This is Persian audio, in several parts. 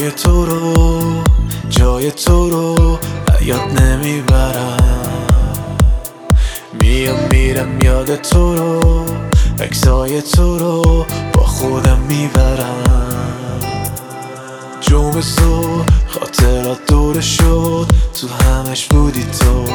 جای تو رو، جای تو رو یاد نمیبرم. میام میرم یاد تو رو، عکسای تو رو با خودم میبرم. جمعه صبح خاطرات دوره شد، تو همش بودی تو.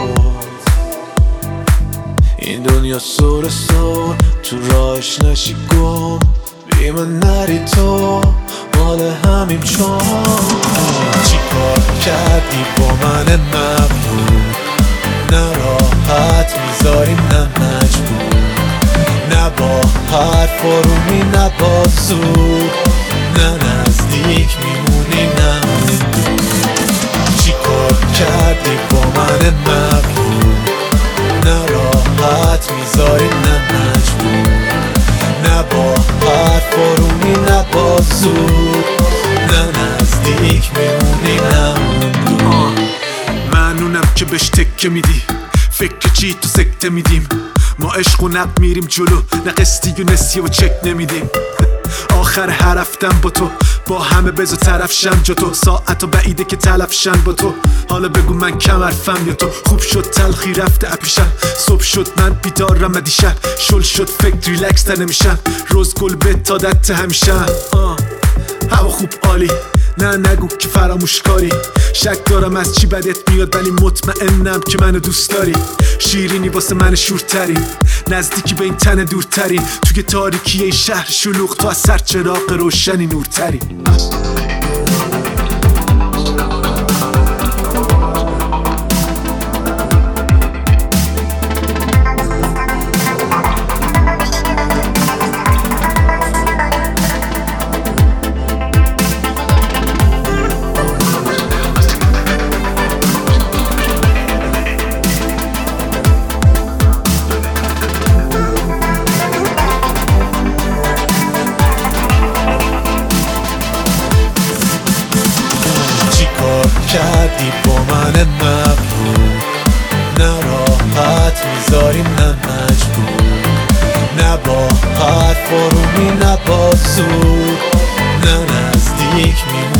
این دنیا سر سر تو راهش نشی گم، بی من نری تو مال همیم چون. چی کار کردی با من مغرور، نه راحت میذاری نه مجبور، نه با حرف آرومی نه با زور، نه نزدیک میمونی نه دور. چی کار کردی با من مغرور، نه راحت میذاری نه مجبور، نه با حرف آرومی نه با زور، نه نزدیک میمونی نه دور. من اونم که بهش تکه میدی، فکر چی تو سکته میدیم. ما عشق و نق میریم جلو، نه قسطی و نسیه و چک نمیدیم. آخر هر رفتم با تو، با همه بزو طرف شم جا تو. ساعت و بعیده که تلف شن با تو، حالا بگو من کم حرفم یا تو. خوب شد تلخی رفته اپیشم، صبح شد من بیدارم دیشب. شل شد فکر ریلکس تر نمیشم، روز گل به تادت همیشم. هوا خوب عالی، نه نگو که فراموش کاری. شک دارم از چی بدت میاد ولی مطمئنم که منو دوست داری. شیرینی واسه من شورترین، نزدیکی به این تن دورترین. توی تاریکی این شهر شلوغ تو از سر چراغ روشنی نورترین. کردی با من مغرور، نه راحت میذاری نه مجبور، نه با حرف آرومی نه با زور، نه نزدیک میمونی